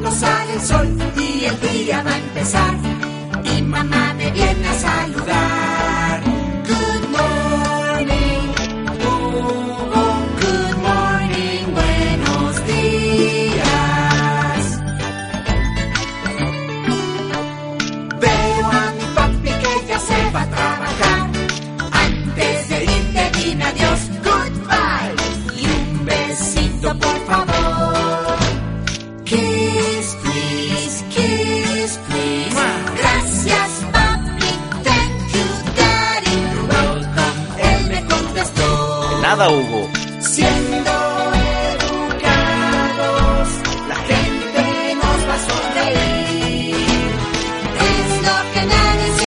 cuando sale el sol y el día va a empezar. Y mamá me viene a saludar. Good morning, good morning, buenos días. Veo a mi papi que ya se va a trabajar. Antes de irte dime adiós, goodbye. Y un besito por favor. Kiss, please, kiss, please. Gracias, papi, thank you, daddy. You're welcome, él me contestó. De nada, Hugo.